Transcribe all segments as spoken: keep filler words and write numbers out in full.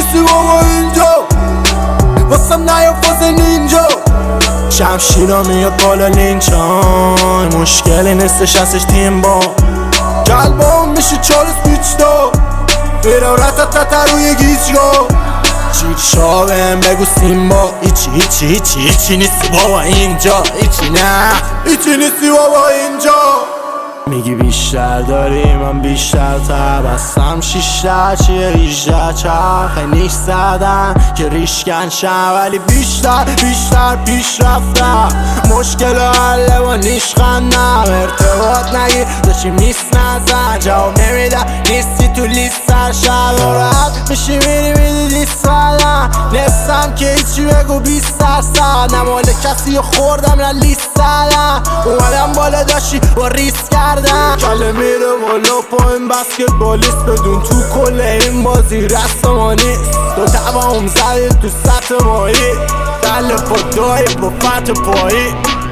نیستی بابا اینجا، واسم نیا فاز نینجا، شمشیرا میاد بالا لینچای، مشکلی نیستش ازش تیم با قلبام میشه چالش پیچ دا بیرا رتتت روی گیجگاه چیر شاوم بگو سیمبا ایچی ایچی ایچی ایچی نیستی بابا اینجا، ایچی نه ایچی نیستی بابا اینجا. میگی بیشتر داری من بیشتر تبستم شیشتر چیه ریشتر چرخه نیش زدن که ریشکن شم ولی بیشتر بیشتر پیش رفتم مشکل حله و نیش خندم ارتباط نگیر داشتیم نیست نزن جواب نمیدم نیستی تو لیست سر شب و راحت میشی میری میدی لیست زدن نستم که هیچی بگو بیست درصد نمال کسی خوردم نه لیست زدن اومدم بالا داشتی با ریست کردم کله میره بالا پایین بسکتبالیست بدون تو کل این بازی رست ما نیست دو توام زدی تو سطح مایی دل پادایی با فتح پایی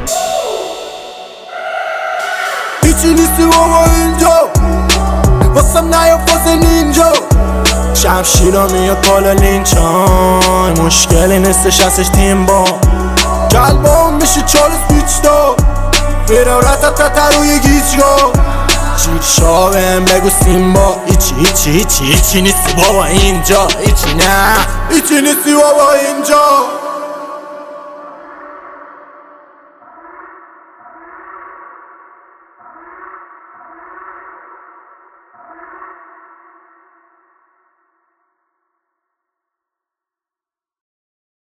هیچی نیستی بابا اینجا، واسم نیا فاز نینجا، شمشیرا میاد بالا لینچای، مشکلی نیستش ازش تیم با قلبام میشه چالش پیچ دا بیرا رتتت روی گیجگاه چیر شاوم بگو سیمبا ایچی ایچی ایچی ایچی نیستی بابا اینجا، ایچی نه ایچی نیستی بابا اینجا.